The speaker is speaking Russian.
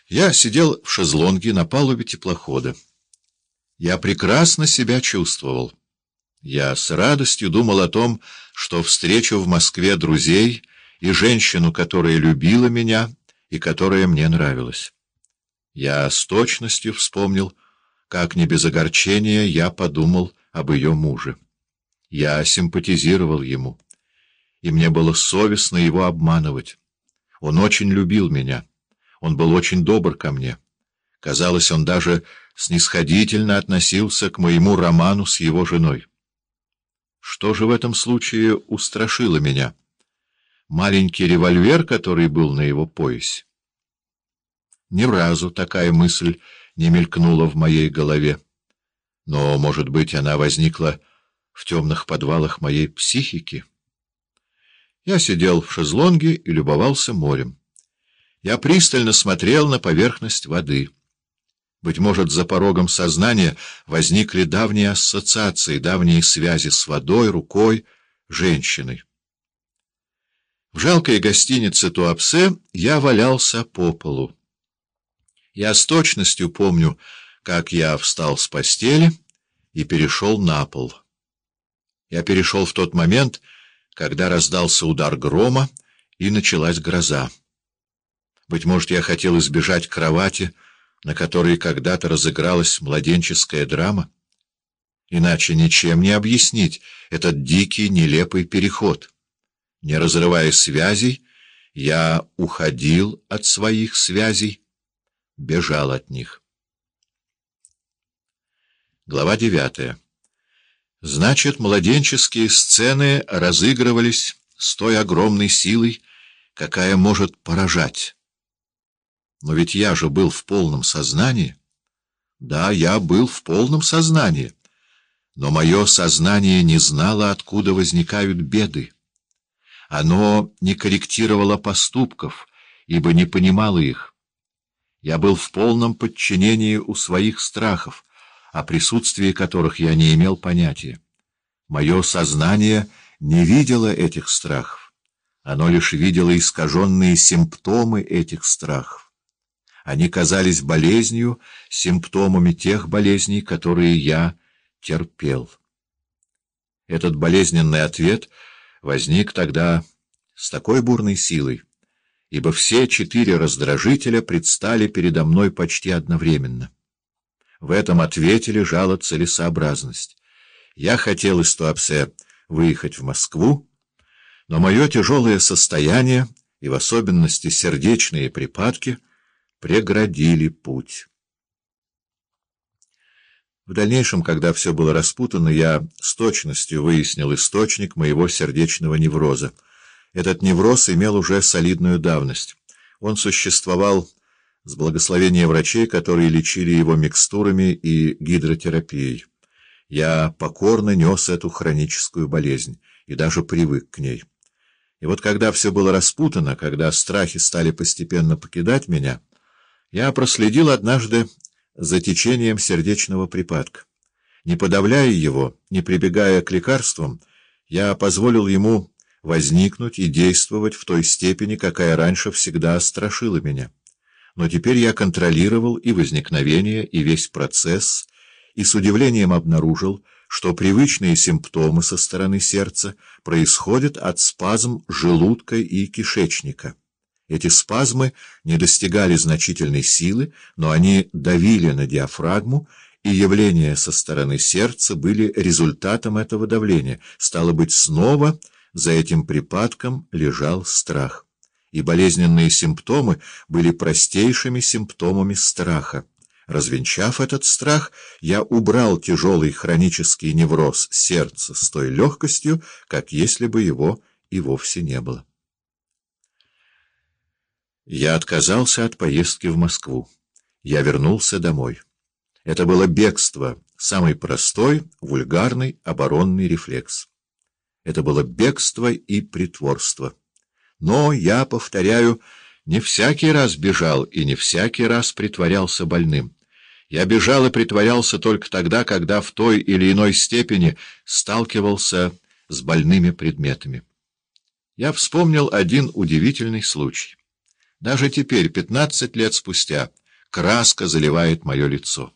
Я сидел в шезлонге на палубе теплохода. Я прекрасно себя чувствовал. Я с радостью думал о том, что встречу в Москве друзей и женщину, которая любила меня и которая мне нравилась. Я с точностью вспомнил, как не без огорчения я подумал об ее муже. Я симпатизировал ему, и мне было совестно его обманывать. Он очень любил меня. Он был очень добр ко мне. Казалось, он даже снисходительно относился к моему роману с его женой. Что же в этом случае устрашило меня? Маленький револьвер, который был на его поясе? Ни разу такая мысль не мелькнула в моей голове. Но, может быть, она возникла в темных подвалах моей психики? Я сидел в шезлонге и любовался морем. Я пристально смотрел на поверхность воды. Быть может, за порогом сознания возникли давние ассоциации, давние связи с водой, рукой, женщиной. В жалкой гостинице Туапсе я валялся по полу. Я с точностью помню, как я встал с постели и перешел на пол. Я перешел в тот момент, когда раздался удар грома и началась гроза. Быть может, я хотел избежать кровати, на которой когда-то разыгралась младенческая драма? Иначе ничем не объяснить этот дикий, нелепый переход. Не разрывая связей, я уходил от своих связей, бежал от них. Глава 9. Значит, младенческие сцены разыгрывались с той огромной силой, какая может поражать. Но ведь я же был в полном сознании. Да, я был в полном сознании. Но мое сознание не знало, откуда возникают беды. Оно не корректировало поступков, ибо не понимало их. Я был в полном подчинении у своих страхов, о присутствии которых я не имел понятия. Мое сознание не видело этих страхов. Оно лишь видело искаженные симптомы этих страхов. Они казались болезнью, симптомами тех болезней, которые я терпел. Этот болезненный ответ возник тогда с такой бурной силой, ибо все 4 раздражителя предстали передо мной почти одновременно. В этом ответе лежала целесообразность. Я хотел из Туапсе выехать в Москву, но мое тяжелое состояние, и в особенности сердечные припадки, преградили путь. В дальнейшем, когда все было распутано, я с точностью выяснил источник моего сердечного невроза. Этот невроз имел уже солидную давность. Он существовал с благословения врачей, которые лечили его микстурами и гидротерапией. Я покорно нес эту хроническую болезнь и даже привык к ней. И вот когда все было распутано, когда страхи стали постепенно покидать меня, я проследил однажды за течением сердечного припадка. Не подавляя его, не прибегая к лекарствам, я позволил ему возникнуть и действовать в той степени, какая раньше всегда страшила меня. Но теперь я контролировал и возникновение, и весь процесс, и с удивлением обнаружил, что привычные симптомы со стороны сердца происходят от спазм желудка и кишечника. Эти спазмы не достигали значительной силы, но они давили на диафрагму, и явления со стороны сердца были результатом этого давления. Стало быть, снова за этим припадком лежал страх. И болезненные симптомы были простейшими симптомами страха. Развенчав этот страх, я убрал тяжелый хронический невроз сердца с той легкостью, как если бы его и вовсе не было. Я отказался от поездки в Москву. Я вернулся домой. Это было бегство, самый простой, вульгарный, оборонный рефлекс. Это было бегство и притворство. Но, я повторяю, не всякий раз бежал и не всякий раз притворялся больным. Я бежал и притворялся только тогда, когда в той или иной степени сталкивался с больными предметами. Я вспомнил один удивительный случай. Даже теперь, 15 лет спустя, краска заливает мое лицо.